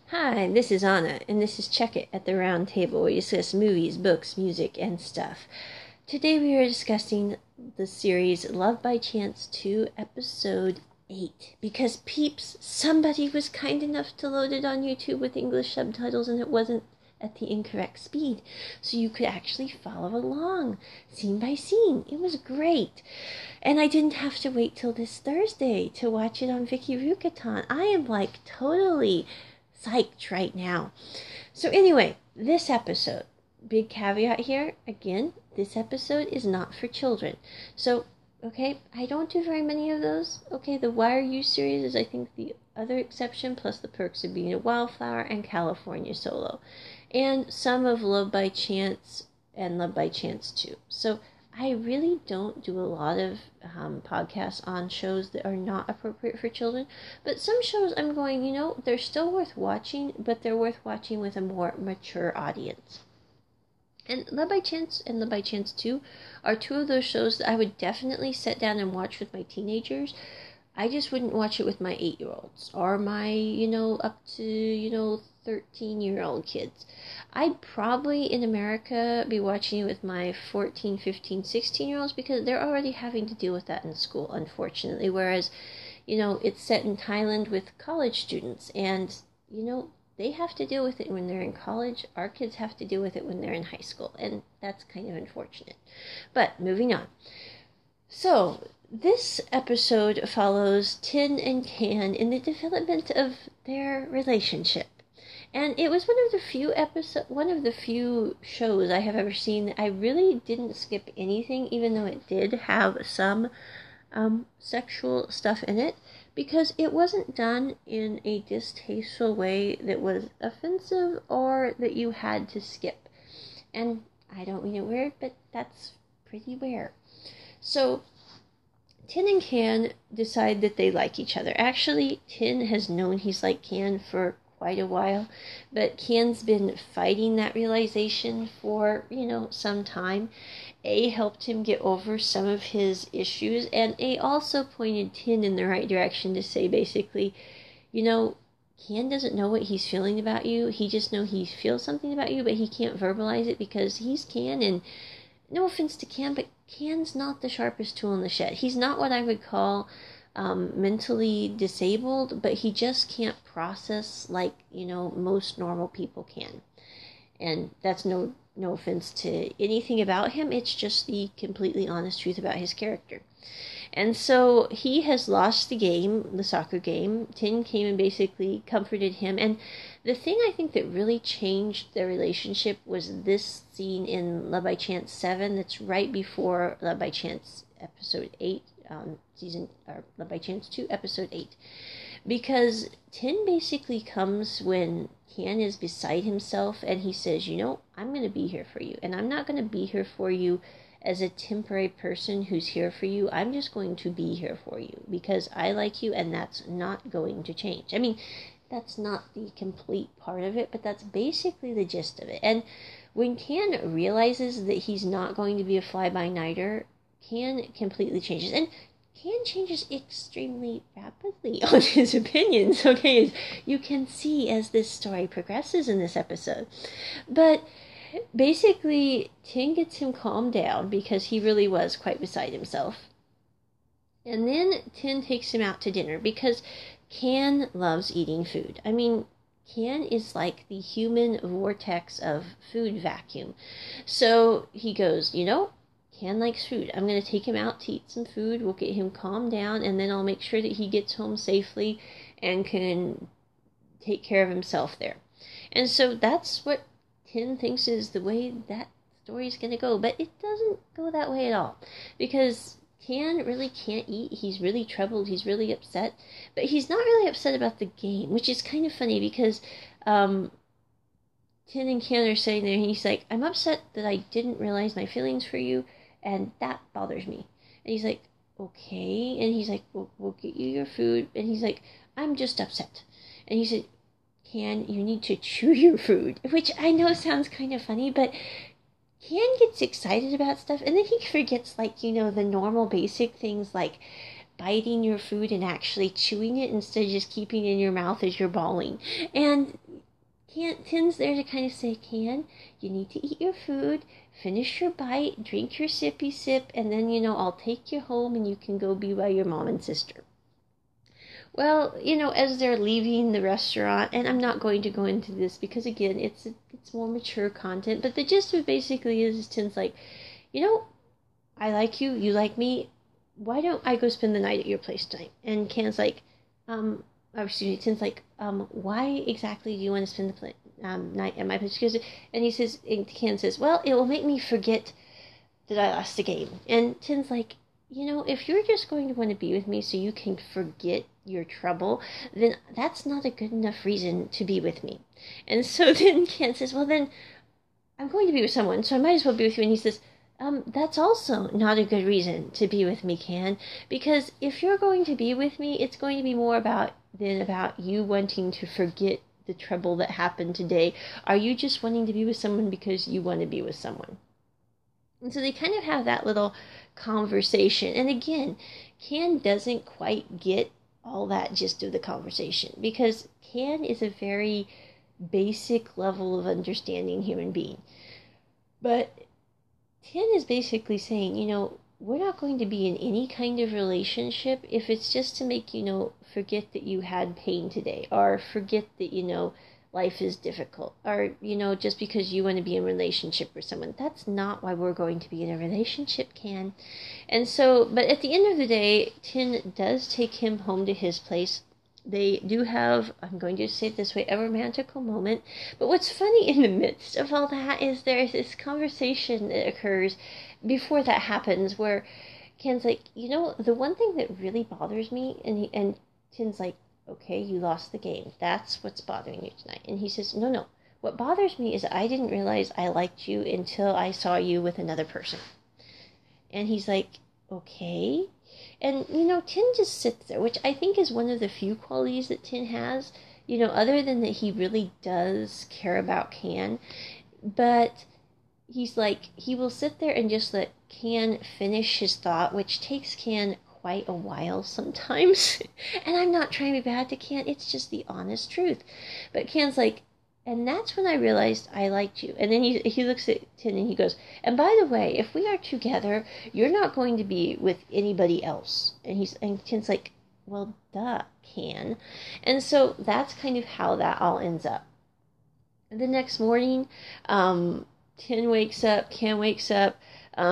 Hi, this is Anna, and this is Check It at the Round Table, where we discuss movies, books, music, and stuff. Today we are discussing the series Love by Chance 2, Episode 8. Because peeps, somebody was kind enough to load it on YouTube with English subtitles, and it wasn't at the incorrect speed, so you could actually follow along, scene by scene. It was great. And I didn't have to wait till this Thursday to watch it on Vicky Rukaton. I am like totally psyched right now. So anyway, this episode, big caveat here, again, this episode is not for children. So, okay, I don't do very many of those. Okay, the Why Are You series is, I think, the other exception, plus The Perks of Being a Wildflower and California Solo. And some of Love by Chance and Love by Chance 2. So I really don't do a lot of podcasts on shows that are not appropriate for children. But some shows I'm going, they're still worth watching, but they're worth watching with a more mature audience. And Love by Chance and Love by Chance 2 are two of those shows that I would definitely sit down and watch with my teenagers. I just wouldn't watch it with my 8-year-olds or my, up to, 13-year-old kids. I'd probably, in America, be watching it with my 14, 15, 16-year-olds because they're already having to deal with that in school, unfortunately. Whereas, it's set in Thailand with college students and, they have to deal with it when they're in college. Our kids have to deal with it when they're in high school, and that's kind of unfortunate. But, moving on. So, this episode follows Tin and Can in the development of their relationship. And it was one of the few shows I have ever seen that I really didn't skip anything, even though it did have some sexual stuff in it, because it wasn't done in a distasteful way that was offensive or that you had to skip. And I don't mean it weird, but that's pretty rare. So Tin and Can decide that they like each other. Actually, Tin has known he's like Can for quite a while, but Can's been fighting that realization for, some time. A helped him get over some of his issues, and A also pointed Tin in the right direction to say basically, Can doesn't know what he's feeling about you. He just knows he feels something about you, but he can't verbalize it because he's Can, and no offense to Can, but Can's not the sharpest tool in the shed. He's not what I would call mentally disabled, but he just can't process like, most normal people can. And that's no offense to anything about him. It's just the completely honest truth about his character. And so he has lost the game, the soccer game. Tin came and basically comforted him. And the thing I think that really changed their relationship was this scene in Love by Chance 7 that's right before Love by Chance episode 8, Love by Chance 2, episode 8. Because Tin basically comes when Can is beside himself and he says, I'm going to be here for you. And I'm not going to be here for you as a temporary person who's here for you. I'm just going to be here for you because I like you, and that's not going to change. I mean, that's not the complete part of it, but that's basically the gist of it. And when Can realizes that he's not going to be a fly-by-nighter, Can completely changes. And Can changes extremely rapidly on his opinions, okay, as you can see as this story progresses in this episode. But basically, Tin gets him calmed down because he really was quite beside himself. And then Tin takes him out to dinner because Can loves eating food. I mean, Can is like the human vortex of food vacuum. So he goes, Can likes food. I'm going to take him out to eat some food. We'll get him calmed down, and then I'll make sure that he gets home safely and can take care of himself there. And so that's what Tin thinks is the way that story is going to go. But it doesn't go that way at all. Because Can really can't eat. He's really troubled. He's really upset. But he's not really upset about the game, which is kind of funny because Tin and Can are sitting there, and he's like, I'm upset that I didn't realize my feelings for you, and that bothers me. And he's like, okay. And he's like, we'll get you your food. And he's like, I'm just upset. And he said, Can, you need to chew your food. Which I know sounds kind of funny, but Can gets excited about stuff, and then he forgets, the normal basic things like biting your food and actually chewing it instead of just keeping it in your mouth as you're bawling. And Tin's there to kind of say, Can, you need to eat your food, finish your bite, drink your sippy sip, and then, I'll take you home and you can go be by your mom and sister. Well, as they're leaving the restaurant, and I'm not going to go into this because, again, it's more mature content, but the gist of it basically is Tin's like, I like you, you like me, why don't I go spend the night at your place tonight? And Can's like, Tin's like, why exactly do you want to spend the night at my place? And he says, and Can says, well, it will make me forget that I lost the game. And Tin's like, if you're just going to want to be with me so you can forget your trouble, then that's not a good enough reason to be with me. And so then Can says, well, then I'm going to be with someone, so I might as well be with you. And he says, that's also not a good reason to be with me, Can, because if you're going to be with me, it's going to be more about you wanting to forget the trouble that happened today. Are you just wanting to be with someone because you want to be with someone? And so they kind of have that little conversation. And again, Can doesn't quite get all that gist of the conversation because Can is a very basic level of understanding human being. But Tin is basically saying, we're not going to be in any kind of relationship if it's just to make, forget that you had pain today, or forget that, life is difficult, or, just because you want to be in a relationship with someone. That's not why we're going to be in a relationship, Can. And so, but at the end of the day, Tin does take him home to his place. They do have, I'm going to say it this way, a romantical moment. But what's funny in the midst of all that is there's this conversation that occurs before that happens where Ken's like, the one thing that really bothers me, and Tin's like, okay, you lost the game. That's what's bothering you tonight. And he says, no. What bothers me is I didn't realize I liked you until I saw you with another person. And he's like, okay. And, Tin just sits there, which I think is one of the few qualities that Tin has, other than that he really does care about Can. But he's like, he will sit there and just let Can finish his thought, which takes Can quite a while sometimes. And I'm not trying to be bad to Can, it's just the honest truth. But Can's like, and that's when I realized I liked you. And then he looks at Tin and he goes, and by the way, if we are together, you're not going to be with anybody else. And Tin's like, well, duh, Can. And so that's kind of how that all ends up. The next morning, Tin wakes up, Can wakes up,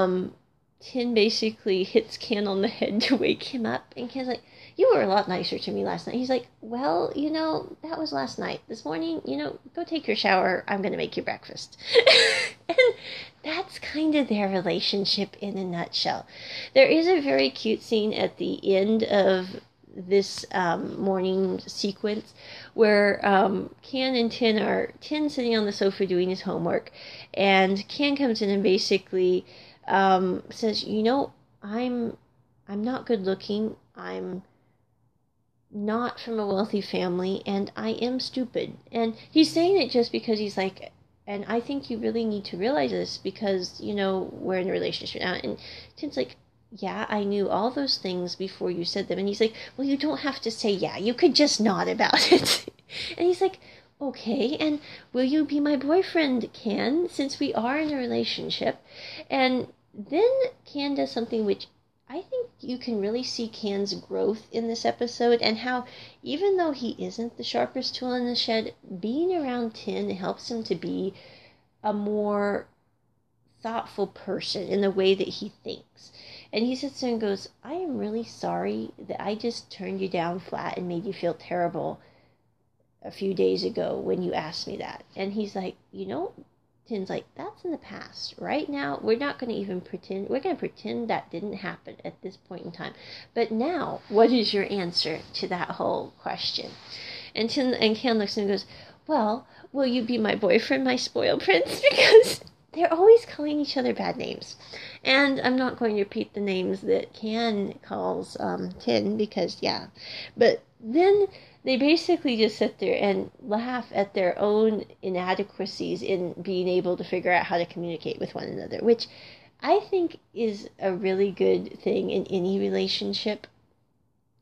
Tin basically hits Can on the head to wake him up, and Can's like, you were a lot nicer to me last night. He's like, well, that was last night. This morning, go take your shower. I'm going to make you breakfast. And that's kind of their relationship in a nutshell. There is a very cute scene at the end of this morning sequence where Can and Tin sitting on the sofa doing his homework, and Can comes in and basically says, I'm not good looking, I'm not from a wealthy family, and I am stupid. And he's saying it just because he's like, and I think you really need to realize this because, we're in a relationship now. And Tin's like, yeah, I knew all those things before you said them. And he's like, well, you don't have to say yeah, you could just nod about it. And he's like, okay, and will you be my boyfriend, Can, since we are in a relationship? And then Can does something which I think you can really see Can's growth in this episode, and how even though he isn't the sharpest tool in the shed, being around Tin helps him to be a more thoughtful person in the way that he thinks. And he sits there and goes, I am really sorry that I just turned you down flat and made you feel terrible a few days ago when you asked me that. And he's like, Tin's like, that's in the past. Right now, we're not going to even pretend. We're going to pretend that didn't happen at this point in time. But now, what is your answer to that whole question? And Can looks at him and goes, well, will you be my boyfriend, my spoiled prince? Because they're always calling each other bad names. And I'm not going to repeat the names that Can calls Tin because, yeah. But then they basically just sit there and laugh at their own inadequacies in being able to figure out how to communicate with one another, which I think is a really good thing in any relationship.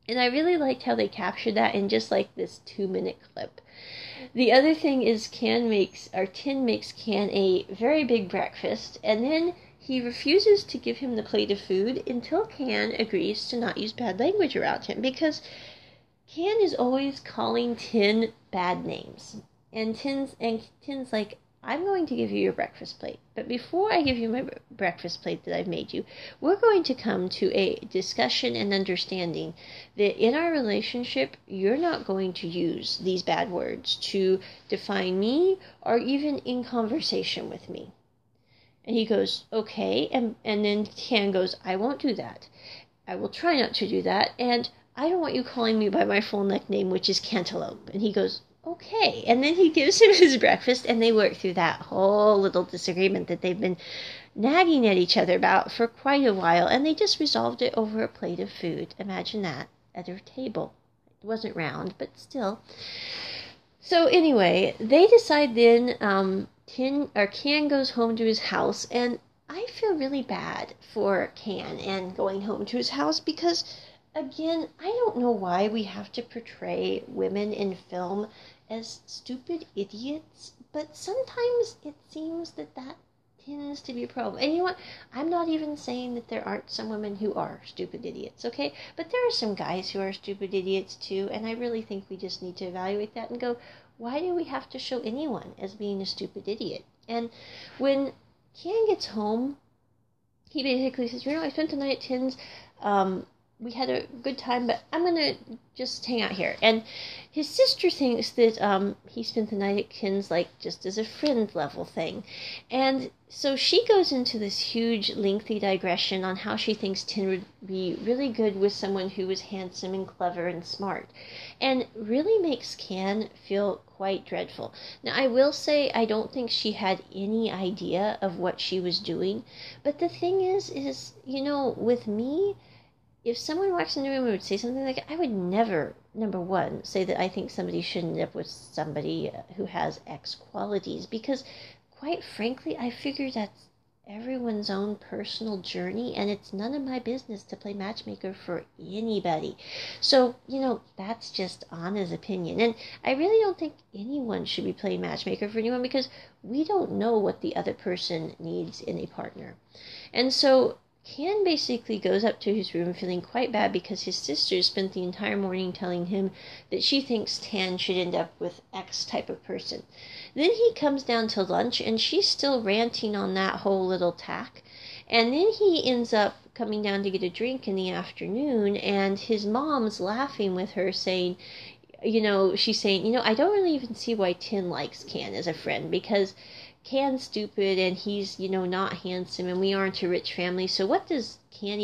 And I really liked how they captured that in just like this 2-minute clip. The other thing is Tin makes Can a very big breakfast, and then he refuses to give him the plate of food until Can agrees to not use bad language around him, because Can is always calling Tin bad names. And Tin's like, I'm going to give you your breakfast plate, but before I give you my breakfast plate that I've made you, we're going to come to a discussion and understanding that in our relationship, you're not going to use these bad words to define me or even in conversation with me. And he goes, okay, and then Can goes, I won't do that. I will try not to do that, and I don't want you calling me by my full nickname, which is Cantaloupe. And he goes, okay. And then he gives him his breakfast, and they work through that whole little disagreement that they've been nagging at each other about for quite a while, and they just resolved it over a plate of food. Imagine that, at their table. It wasn't round, but still. So anyway, they decide then, Can goes home to his house, and I feel really bad for Can and going home to his house because, again, I don't know why we have to portray women in film as stupid idiots, but sometimes it seems that tends to be a problem. And you know what? I'm not even saying that there aren't some women who are stupid idiots, okay? But there are some guys who are stupid idiots too, and I really think we just need to evaluate that and go, why do we have to show anyone as being a stupid idiot? And when Can gets home, he basically says, I spent the night at Tin's. We had a good time, but I'm going to just hang out here. And his sister thinks that he spent the night at Tin's like just as a friend level thing. And so she goes into this huge, lengthy digression on how she thinks Tin would be really good with someone who was handsome and clever and smart. And really makes Can feel quite dreadful. Now, I will say I don't think she had any idea of what she was doing. But the thing is, with me, if someone walks into a room and would say something like that, I would never, number one, say that I think somebody should end up with somebody who has X qualities, because quite frankly, I figure that's everyone's own personal journey, and it's none of my business to play matchmaker for anybody. So, that's just Anna's opinion. And I really don't think anyone should be playing matchmaker for anyone, because we don't know what the other person needs in a partner. And so Can basically goes up to his room feeling quite bad because his sister spent the entire morning telling him that she thinks Tan should end up with X type of person. Then he comes down to lunch and she's still ranting on that whole little tack. And then he ends up coming down to get a drink in the afternoon, and his mom's laughing with her saying, she's saying, I don't really even see why Tin likes Can as a friend, because Can's stupid and he's, not handsome, and we aren't a rich family. So what does Tin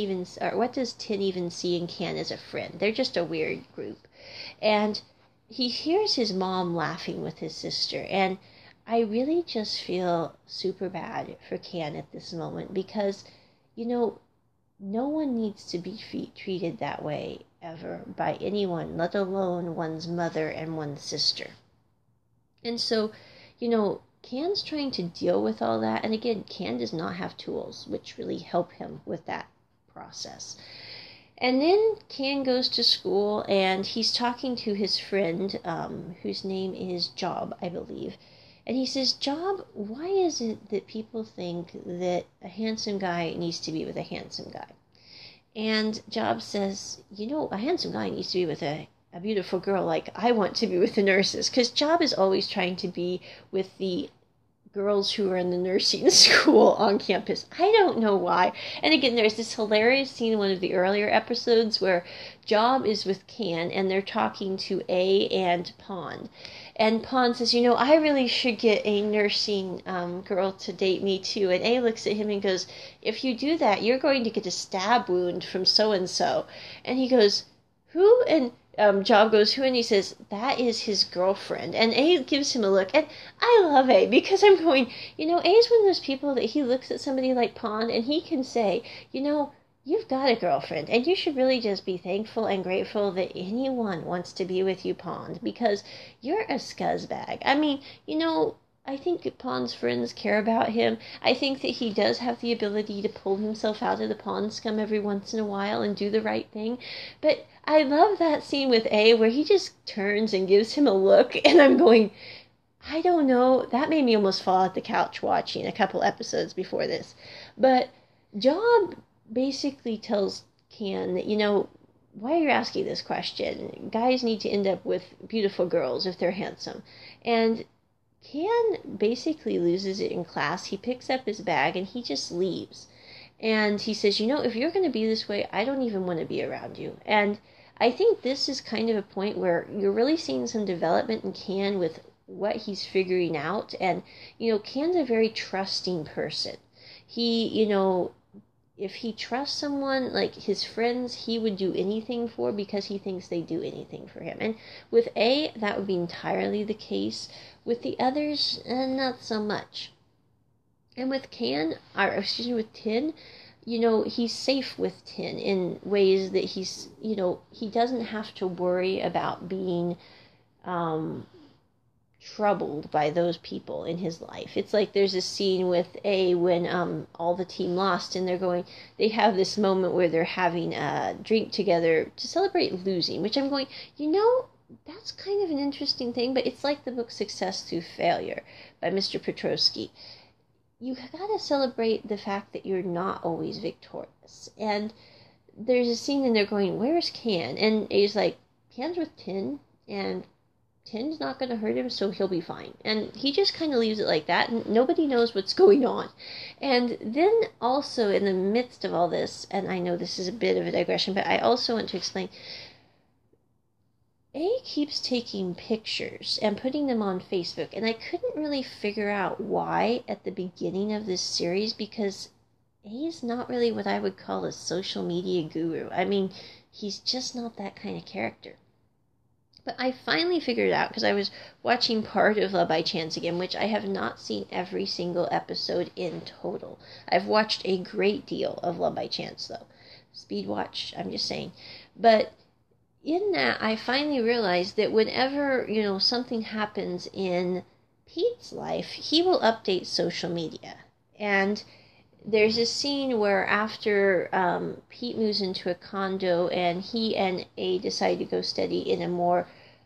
even see in Can as a friend? They're just a weird group. And he hears his mom laughing with his sister, and I really just feel super bad for Can at this moment, because, no one needs to be treated that way ever by anyone, let alone one's mother and one's sister. And so, Can's trying to deal with all that, and again, Can does not have tools which really help him with that process. And then Can goes to school, and he's talking to his friend, whose name is Job, I believe. And he says, Job, why is it that people think that a handsome guy needs to be with a handsome guy? And Job says, a handsome guy needs to be with a beautiful girl like I want to be with the nurses. Because Job is always trying to be with the girls who are in the nursing school on campus. I don't know why. And again, there's this hilarious scene in one of the earlier episodes where Job is with Can and they're talking to A and Pond. And Pond says, I really should get a nursing girl to date me too. And A looks at him and goes, if you do that, you're going to get a stab wound from so-and-so. And he goes, who? And Job goes, who? And he says, that is his girlfriend. And A gives him a look. And I love A, because I'm going, A is one of those people that he looks at somebody like Pond and he can say, you've got a girlfriend, and you should really just be thankful and grateful that anyone wants to be with you, Pond, because you're a scuzzbag. I mean, I think Pond's friends care about him. I think that he does have the ability to pull himself out of the pond scum every once in a while and do the right thing. But I love that scene with A where he just turns and gives him a look, and I'm going, I don't know. That made me almost fall off the couch watching a couple episodes before this. But Job basically tells Can that, why are you asking this question? Guys need to end up with beautiful girls if they're handsome. And Can basically loses it in class. He picks up his bag and he just leaves. And he says, if you're going to be this way, I don't even want to be around you. And I think this is kind of a point where you're really seeing some development in Can with what he's figuring out. And, Can's a very trusting person. He, if he trusts someone, like his friends, he would do anything for because he thinks they do anything for him. And with A, that would be entirely the case. With the others, not so much. And with with Tin, he's safe with Tin in ways that he's, he doesn't have to worry about being troubled by those people in his life. It's like there's a scene with A when all the team lost and they have this moment where they're having a drink together to celebrate losing, which I'm going, that's kind of an interesting thing, but it's like the book Success Through Failure by Mr. Petrosky. You gotta celebrate the fact that you're not always victorious. And there's a scene and they're going, where's Can? And A's like, Can's with Tin, and Tin's not going to hurt him, so he'll be fine. And he just kind of leaves it like that, and nobody knows what's going on. And then also in the midst of all this, and I know this is a bit of a digression, but I also want to explain, A keeps taking pictures and putting them on Facebook, and I couldn't really figure out why at the beginning of this series, because A is not really what I would call a social media guru. I mean, he's just not that kind of character. But I finally figured it out because I was watching part of Love by Chance again, which I have not seen every single episode in total. I've watched a great deal of Love by Chance, though. Speed watch, I'm just saying. But in that, I finally realized that whenever, something happens in Pete's life, he will update social media. And there's a scene where after Pete moves into a condo and he and A decide to go study in a more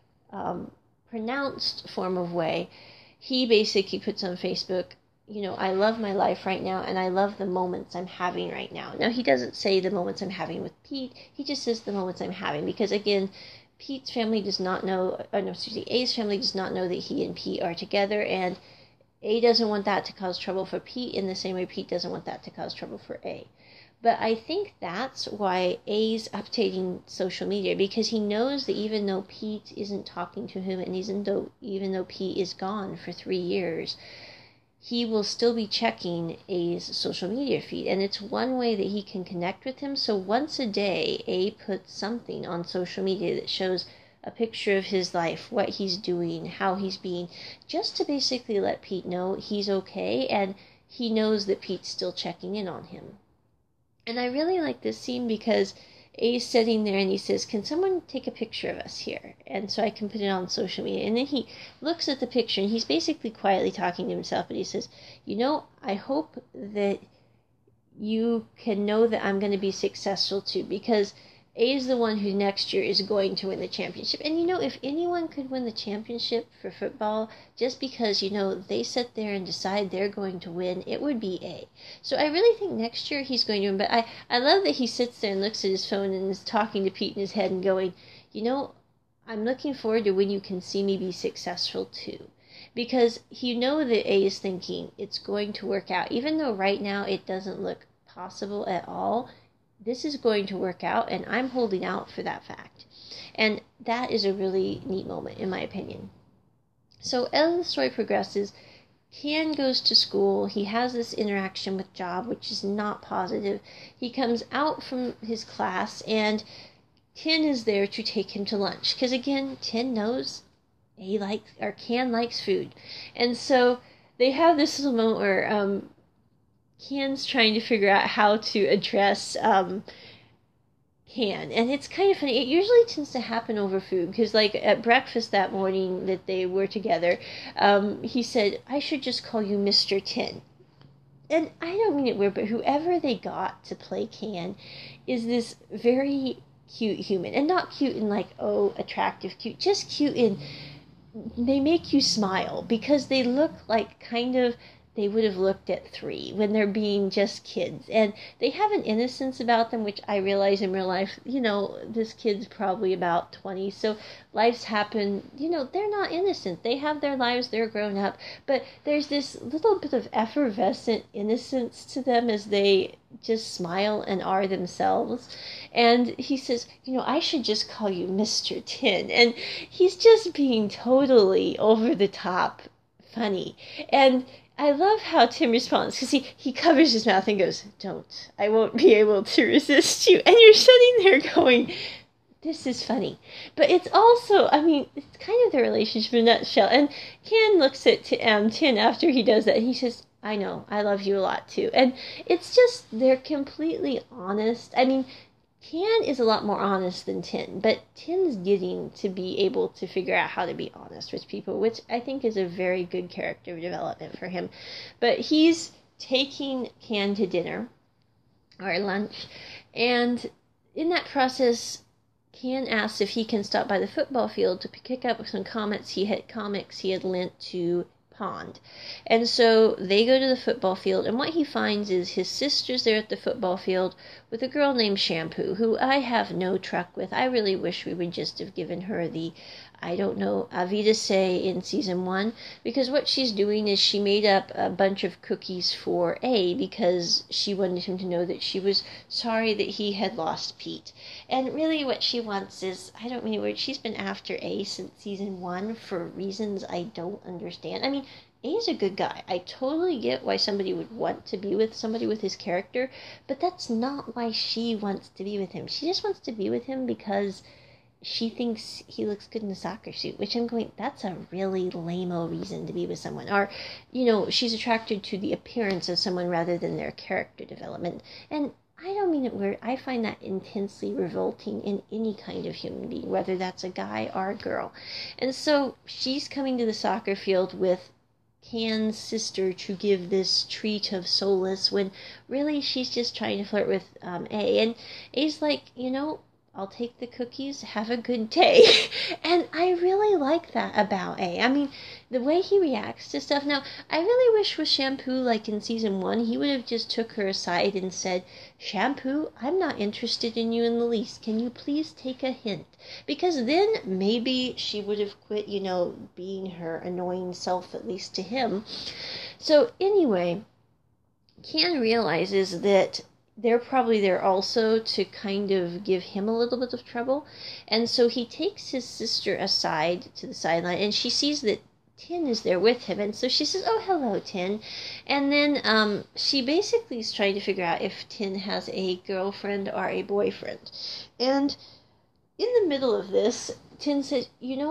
pronounced form of way, he basically puts on Facebook, I love my life right now and I love the moments I'm having right now. Now, he doesn't say the moments I'm having with Pete, he just says the moments I'm having because, again, Pete's family does not know, A's family does not know that he and Pete are together, and A doesn't want that to cause trouble for Pete in the same way Pete doesn't want that to cause trouble for A. But I think that's why A's updating social media, because he knows that even though Pete isn't talking to him and even though Pete is gone for 3 years, he will still be checking A's social media feed. And it's one way that he can connect with him. So once a day, A puts something on social media that shows a picture of his life, what he's doing, how he's being, just to basically let Pete know he's okay and he knows that Pete's still checking in on him. And I really like this scene because A's sitting there and he says, can someone take a picture of us here? And so I can put it on social media. And then he looks at the picture and he's basically quietly talking to himself, but he says, I hope that you can know that I'm going to be successful too, because A is the one who next year is going to win the championship. And if anyone could win the championship for football, just because, they sit there and decide they're going to win, it would be A. So I really think next year he's going to win. But I love that he sits there and looks at his phone and is talking to Pete in his head and going, I'm looking forward to when you can see me be successful too. Because that A is thinking it's going to work out. Even though right now it doesn't look possible at all, this is going to work out, and I'm holding out for that fact. And that is a really neat moment, in my opinion. So as the story progresses, Can goes to school. He has this interaction with Job, which is not positive. He comes out from his class, and Tin is there to take him to lunch. Because, again, Tin knows Can likes food. And so they have this little moment where Can's trying to figure out how to address Can. And it's kind of funny. It usually tends to happen over food. Because, at breakfast that morning that they were together, he said, I should just call you Mr. Tin. And I don't mean it weird, but whoever they got to play Can is this very cute human. And not cute in like, oh, attractive cute, just cute in they make you smile because they look like kind of they would have looked at 3 when they're being just kids. And they have an innocence about them, which I realize in real life, this kid's probably about 20. So lives happen, they're not innocent. They have their lives, they're grown up. But there's this little bit of effervescent innocence to them as they just smile and are themselves. And he says, I should just call you Mr. Tin. And he's just being totally over the top funny. And I love how Tim responds, because he covers his mouth and goes, don't, I won't be able to resist you. And you're sitting there going, this is funny. But it's also, it's kind of the relationship in a nutshell. And Ken looks at Tin after he does that, and he says, I know, I love you a lot too. And it's just, they're completely honest. Ken is a lot more honest than Tin, but Tin's getting to be able to figure out how to be honest with people, which I think is a very good character development for him. But he's taking Ken to dinner, or lunch, and in that process, Ken asks if he can stop by the football field to pick up some comics he had lent to Pond. And so they go to the football field, and what he finds is his sister's there at the football field with a girl named Shampoo, who I have no truck with. I really wish we would just have given her the, Avita Say in season 1, because what she's doing is she made up a bunch of cookies for A because she wanted him to know that she was sorry that he had lost Pete. And really what she wants is, I don't mean a word, she's been after A since season 1 for reasons I don't understand. A is a good guy. I totally get why somebody would want to be with somebody with his character, but that's not why she wants to be with him. She just wants to be with him because she thinks he looks good in a soccer suit, which I'm going, that's a really lame-o reason to be with someone. Or, she's attracted to the appearance of someone rather than their character development. And I don't mean it weird. I find that intensely revolting in any kind of human being, whether that's a guy or a girl. And so she's coming to the soccer field with Ken's sister to give this treat of solace when really she's just trying to flirt with A. And A's like, I'll take the cookies, have a good day. And I really like that about A. The way he reacts to stuff. Now, I really wish with Shampoo, like in season 1, he would have just took her aside and said, Shampoo, I'm not interested in you in the least. Can you please take a hint? Because then maybe she would have quit, being her annoying self, at least to him. So anyway, Ken realizes that they're probably there also to kind of give him a little bit of trouble. And so he takes his sister aside to the sideline, and she sees that Tin is there with him. And so she says, oh, hello, Tin. And then she basically is trying to figure out if Tin has a girlfriend or a boyfriend. And in the middle of this, Tin says,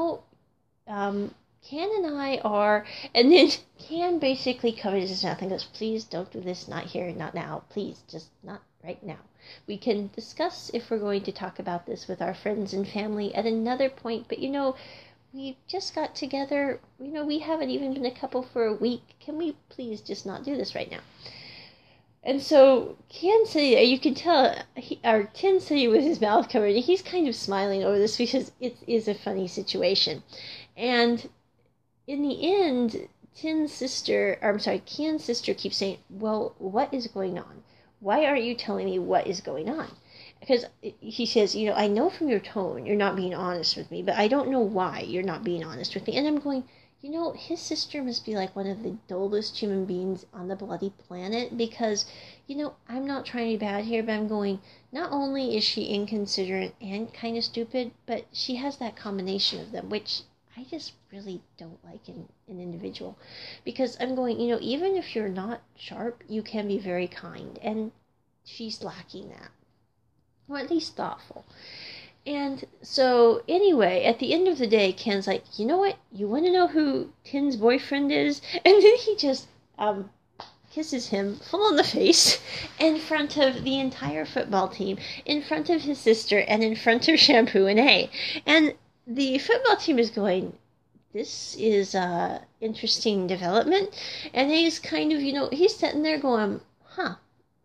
Ken and I are, and then Ken basically covers his mouth and goes, please don't do this, not here, not now, please, just not right now. We can discuss if we're going to talk about this with our friends and family at another point, but we just got together, we haven't even been a couple for a week. Can we please just not do this right now? And so Ken said, you can tell, Tin said with his mouth covered, he's kind of smiling over this because it is a funny situation. And in the end, Ken's sister keeps saying, well, what is going on? Why aren't you telling me what is going on? Because he says, I know from your tone you're not being honest with me, but I don't know why you're not being honest with me. And I'm going, his sister must be like one of the dullest human beings on the bloody planet because, I'm not trying to be bad here, but I'm going, not only is she inconsiderate and kind of stupid, but she has that combination of them, which I just really don't like in an individual. Because I'm going, even if you're not sharp, you can be very kind. And she's lacking that. Or at least thoughtful. And so, anyway, at the end of the day, Ken's like, you know what? You want to know who Tin's boyfriend is? And then he just kisses him full in the face in front of the entire football team, in front of his sister, and in front of Shampoo and A. And the football team is going, this is interesting development. And he's kind of, he's sitting there going,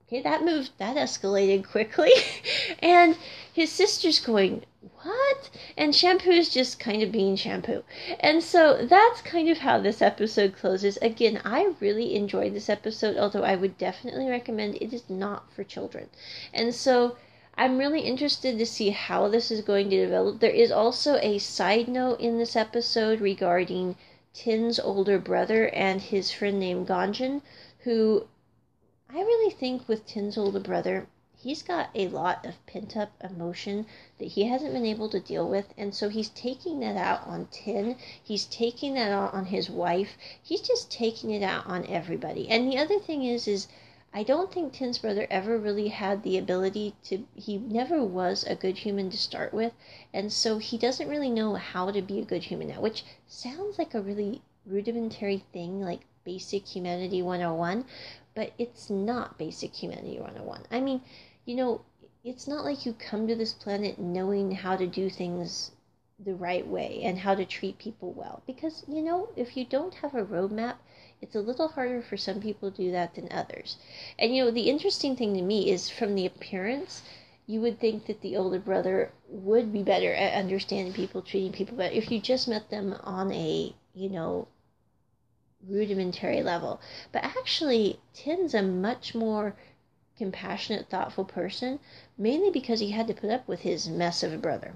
okay, that escalated quickly. And his sister's going, what? And Shampoo is just kind of being Shampoo. And so that's kind of how this episode closes. Again, I really enjoyed this episode, although I would definitely recommend it is not for children. And so I'm really interested to see how this is going to develop. There is also a side note in this episode regarding Tin's older brother and his friend named Ganjin, who I really think with Tin's older brother, he's got a lot of pent-up emotion that he hasn't been able to deal with, and so he's taking that out on Tin. He's taking that out on his wife. He's just taking it out on everybody. And the other thing is I don't think Tin's brother ever really had the ability to, he never was a good human to start with, and so he doesn't really know how to be a good human now, which sounds like a really rudimentary thing, like basic humanity 101, but it's not basic humanity 101. I mean, it's not like you come to this planet knowing how to do things the right way and how to treat people well. Because, if you don't have a roadmap, it's a little harder for some people to do that than others. And, the interesting thing to me is from the appearance, you would think that the older brother would be better at understanding people, treating people better, if you just met them on a, rudimentary level. But actually, Tin's a much more compassionate, thoughtful person, mainly because he had to put up with his mess of a brother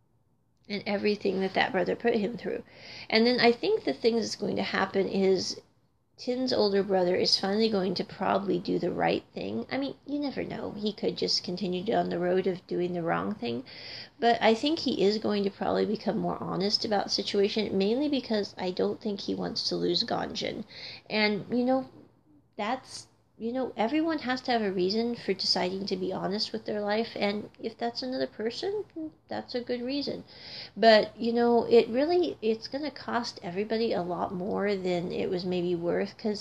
and everything that brother put him through. And then I think the thing that's going to happen is Tin's older brother is finally going to probably do the right thing. I mean, you never know. He could just continue down the road of doing the wrong thing. But I think he is going to probably become more honest about the situation, mainly because I don't think he wants to lose Ganjin. And, that's, everyone has to have a reason for deciding to be honest with their life. And if that's another person, that's a good reason. But, it's going to cost everybody a lot more than it was maybe worth. Because,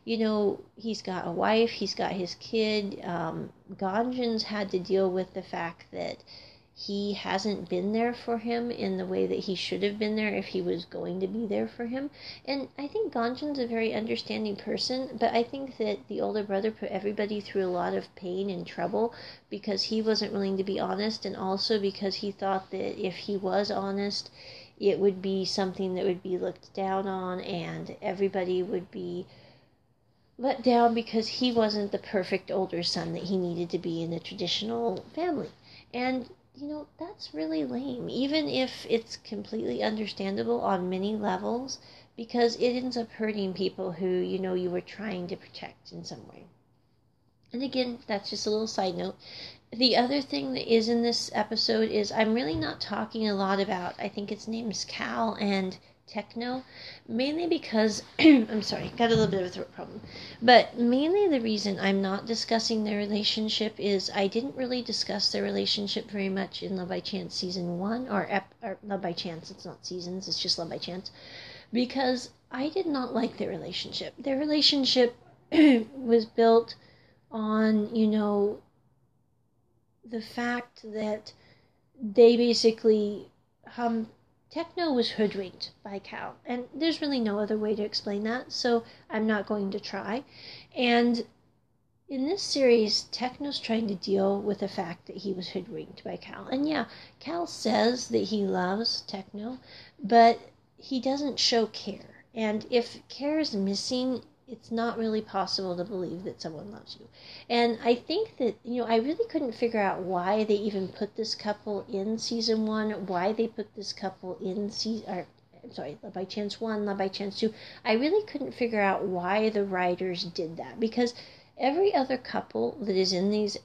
he's got a wife, he's got his kid. Ganjin's had to deal with the fact that he hasn't been there for him in the way that he should have been there if he was going to be there for him. And I think Ganjin's a very understanding person, but I think that the older brother put everybody through a lot of pain and trouble because he wasn't willing to be honest, and also because he thought that if he was honest, it would be something that would be looked down on and everybody would be let down because he wasn't the perfect older son that he needed to be in a traditional family. And that's really lame, even if it's completely understandable on many levels, because it ends up hurting people who, you were trying to protect in some way. And again, that's just a little side note. The other thing that is in this episode is I'm really not talking a lot about, I think its name's Cal and Techno, mainly because, I'm sorry, got a little bit of a throat problem, but mainly the reason I'm not discussing their relationship is I didn't really discuss their relationship very much in Love by Chance Season 1, or Love by Chance, it's not seasons, it's just Love by Chance, because I did not like their relationship. Their relationship was built on, the fact that they basically, Techno was hoodwinked by Cal, and there's really no other way to explain that, so I'm not going to try. And in this series, Techno's trying to deal with the fact that he was hoodwinked by Cal. And yeah, Cal says that he loves Techno, but he doesn't show care. And if care is missing, it's not really possible to believe that someone loves you. And I think that, I really couldn't figure out why they even put this couple in Season 1, why they put this couple in Love by Chance 1, Love by Chance 2. I really couldn't figure out why the writers did that, because every other couple that is in these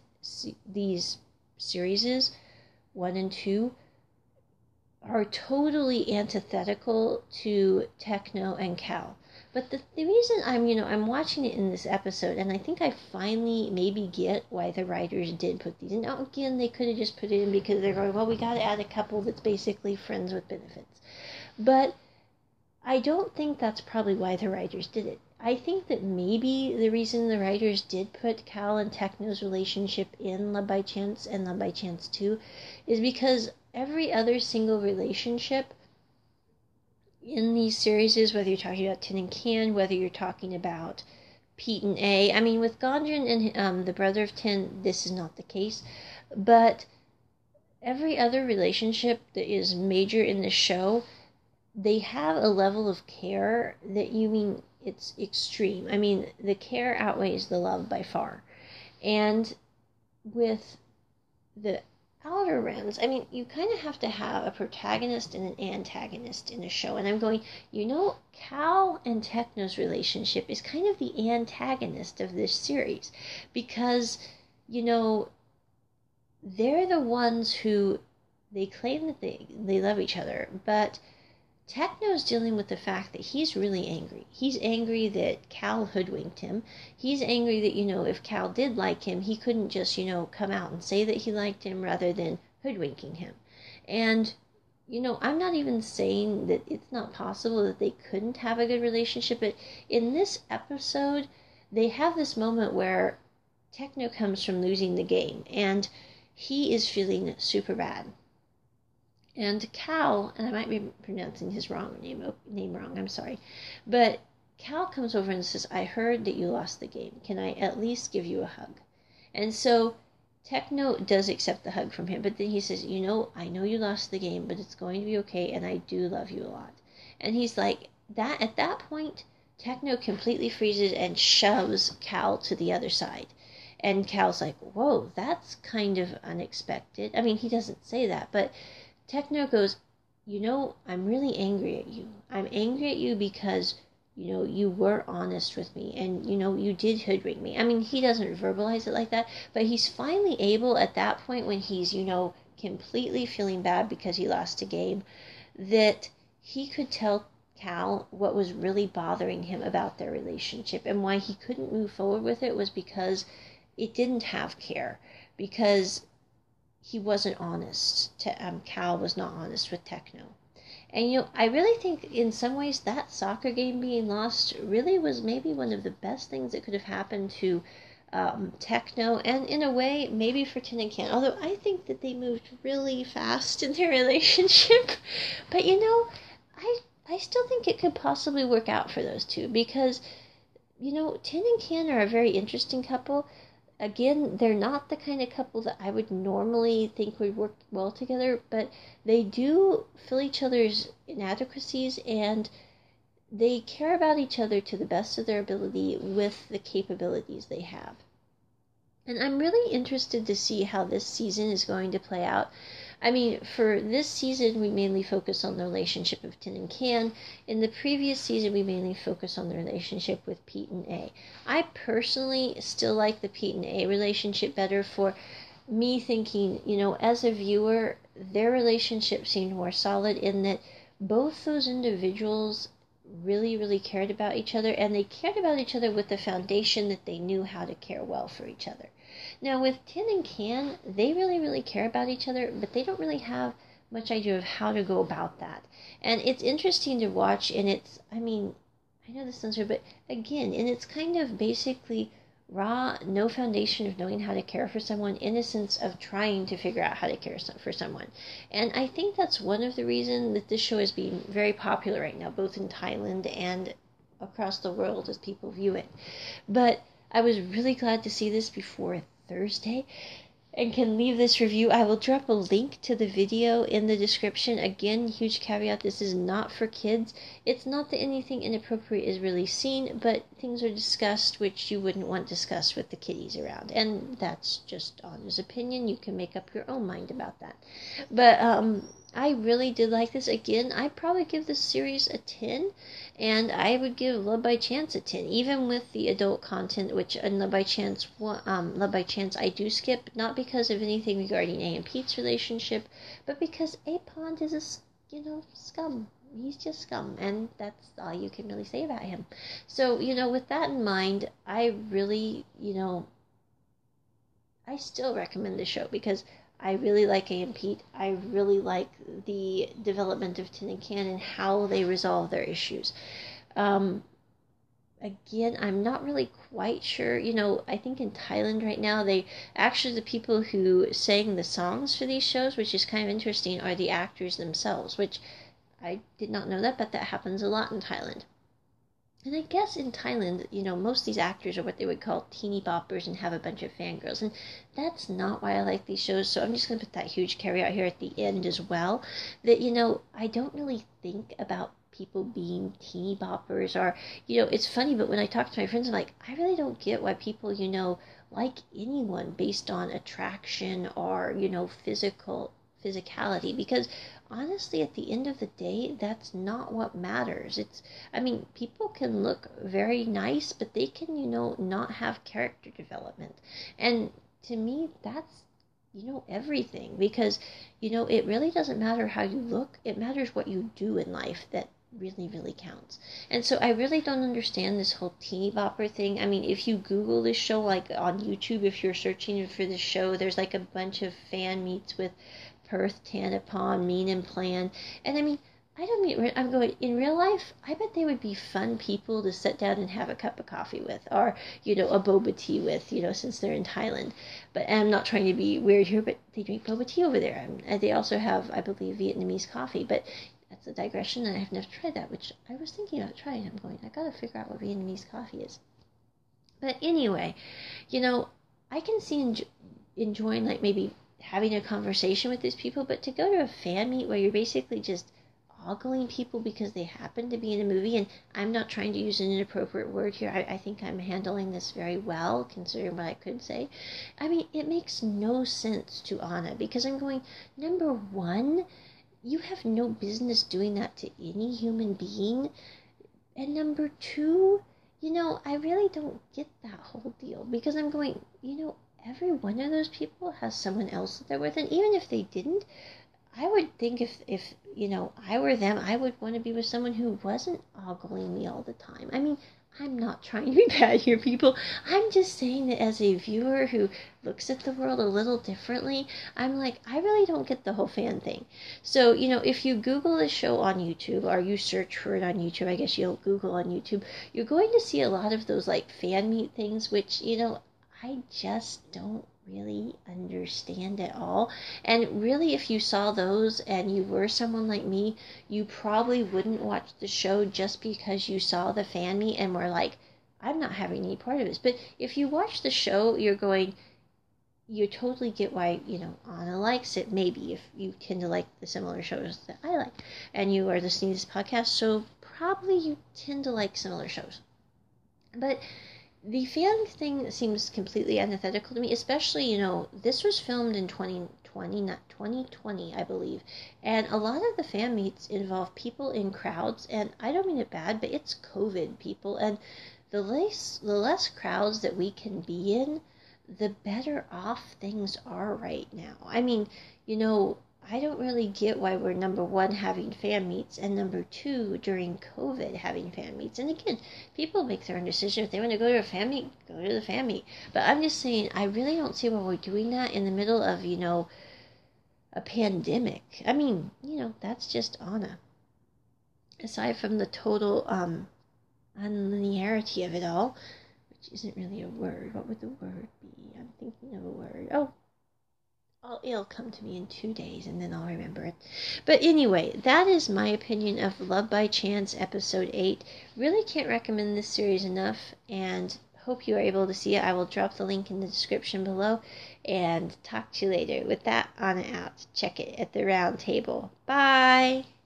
series, 1 and 2, are totally antithetical to Techno and Cal. But the reason I'm watching it in this episode, and I think I finally maybe get why the writers did put these in. Now, again, they could have just put it in because they're going, well, we got to add a couple that's basically friends with benefits. But I don't think that's probably why the writers did it. I think that maybe the reason the writers did put Cal and Techno's relationship in Love by Chance and Love by Chance 2 is because every other single relationship in these series, whether you're talking about Tin and Can, whether you're talking about Pete and A. I mean, with Gondren and the brother of Tin, this is not the case. But every other relationship that is major in the show, they have a level of care that it's extreme. I mean, the care outweighs the love by far. And with the Outer Realms, I mean, you kind of have to have a protagonist and an antagonist in a show. And I'm going, Cal and Techno's relationship is kind of the antagonist of this series because, they're the ones who they claim that they love each other, but Techno's dealing with the fact that he's really angry. He's angry that Cal hoodwinked him. He's angry that, if Cal did like him, he couldn't just, come out and say that he liked him rather than hoodwinking him. And, I'm not even saying that it's not possible that they couldn't have a good relationship, but in this episode, they have this moment where Techno comes from losing the game, and he is feeling super bad. And Cal, and I might be pronouncing his name wrong, I'm sorry, but Cal comes over and says, I heard that you lost the game. Can I at least give you a hug? And so Techno does accept the hug from him, but then he says, I know you lost the game, but it's going to be okay, and I do love you a lot. And he's like, at that point, Techno completely freezes and shoves Cal to the other side. And Cal's like, whoa, that's kind of unexpected. I mean, he doesn't say that, but Techno goes, I'm really angry at you. I'm angry at you because, you were honest with me and, you did hoodwink me. I mean, he doesn't verbalize it like that, but he's finally able at that point when he's, completely feeling bad because he lost a game, that he could tell Cal what was really bothering him about their relationship and why he couldn't move forward with it was because it didn't have care, because he wasn't honest. Cal was not honest with Techno. And, I really think in some ways that soccer game being lost really was maybe one of the best things that could have happened to Techno, and in a way, maybe for Tin and Can. Although I think that they moved really fast in their relationship. But, I still think it could possibly work out for those two because, Tin and Can are a very interesting couple. Again, they're not the kind of couple that I would normally think would work well together, but they do fill each other's inadequacies and they care about each other to the best of their ability with the capabilities they have. And I'm really interested to see how this season is going to play out. I mean, for this season, we mainly focus on the relationship of Tin and Can. In the previous season, we mainly focus on the relationship with Pete and A. I personally still like the Pete and A relationship better for me thinking, as a viewer, their relationship seemed more solid in that both those individuals really, really cared about each other, and they cared about each other with the foundation that they knew how to care well for each other. Now, with Tin and Can, they really, really care about each other, but they don't really have much idea of how to go about that. And it's interesting to watch, and I know this sounds weird, but again, and it's kind of basically raw, no foundation of knowing how to care for someone, innocence of trying to figure out how to care for someone. And I think that's one of the reasons that this show is being very popular right now, both in Thailand and across the world as people view it. But I was really glad to see this before Thursday and can leave this review. I will drop a link to the video in the description. Again, huge caveat, this is not for kids. It's not that anything inappropriate is really seen, but things are discussed which you wouldn't want discussed with the kiddies around. And that's just Anna's opinion. You can make up your own mind about that. But I really did like this. Again, I'd probably give this series a 10, and I would give Love by Chance a 10, even with the adult content, which in Love by Chance I do skip, not because of anything regarding A and Pete's relationship, but because A Pond is a, scum. He's just scum, and that's all you can really say about him. So, with that in mind, I really, I still recommend this show because I really like A and Pete. I really like the development of Tin and Can and how they resolve their issues. Again, I'm not really quite sure. I think in Thailand right now, the people who sang the songs for these shows, which is kind of interesting, are the actors themselves, which I did not know that, but that happens a lot in Thailand. And I guess in Thailand, most of these actors are what they would call teeny boppers and have a bunch of fangirls. And that's not why I like these shows. So I'm just going to put that huge caveat here at the end as well. That, I don't really think about people being teeny boppers or, it's funny, but when I talk to my friends, I'm like, I really don't get why people, like anyone based on attraction or, physicality, because honestly at the end of the day that's not what matters. People can look very nice, but they can not have character development. And to me that's everything, because it really doesn't matter how you look, it matters what you do in life that really really counts. And so I really don't understand this whole teeny bopper thing. If you Google this show, like on YouTube, if you're searching for this show, there's like a bunch of fan meets with Perth, Tanapon, Mean and Plan. And I don't mean, I'm going, in real life, I bet they would be fun people to sit down and have a cup of coffee with, or, a boba tea with, since they're in Thailand. But I'm not trying to be weird here, but they drink boba tea over there. And they also have, I believe, Vietnamese coffee. But that's a digression, and I have never tried that, which I was thinking about trying. I'm going, I gotta figure out what Vietnamese coffee is. But anyway, I can see enjoying, like, maybe having a conversation with these people, but to go to a fan meet where you're basically just ogling people because they happen to be in a movie, and I'm not trying to use an inappropriate word here. I think I'm handling this very well, considering what I could say. It makes no sense to Anna, because I'm going, number one, you have no business doing that to any human being. And number two, I really don't get that whole deal, because I'm going, every one of those people has someone else that they're with, and even if they didn't, I would think if I were them, I would want to be with someone who wasn't ogling me all the time. I'm not trying to be bad here, people. I'm just saying that as a viewer who looks at the world a little differently, I'm like, I really don't get the whole fan thing. So, if you Google this show on YouTube, or you search for it on YouTube, I guess you'll Google on YouTube, you're going to see a lot of those, like, fan meet things, which, I just don't really understand at all. And really, if you saw those and you were someone like me, you probably wouldn't watch the show just because you saw the fan meet and were like, I'm not having any part of this. But if you watch the show, you're going, you totally get why, Anna likes it. Maybe if you tend to like the similar shows that I like, and you are listening to this podcast, so probably you tend to like similar shows. But the fan thing seems completely antithetical to me, especially, this was filmed in 2020, not 2020, I believe. And a lot of the fan meets involve people in crowds, and I don't mean it bad, but it's COVID, people. And the less crowds that we can be in, the better off things are right now. I don't really get why we're, number one, having fan meets, and number two, during COVID, having fan meets. And again, people make their own decision. If they want to go to a fan meet, go to the fan meet. But I'm just saying, I really don't see why we're doing that in the middle of, a pandemic. That's just Anna. Aside from the total unlinearity of it all, which isn't really a word. What would the word be? I'm thinking of a word. Oh, it'll come to me in 2 days, and then I'll remember it. But anyway, that is my opinion of Love by Chance episode 8. Really can't recommend this series enough, and hope you are able to see it. I will drop the link in the description below, and talk to you later. With that, on and out. Check it at the round table. Bye!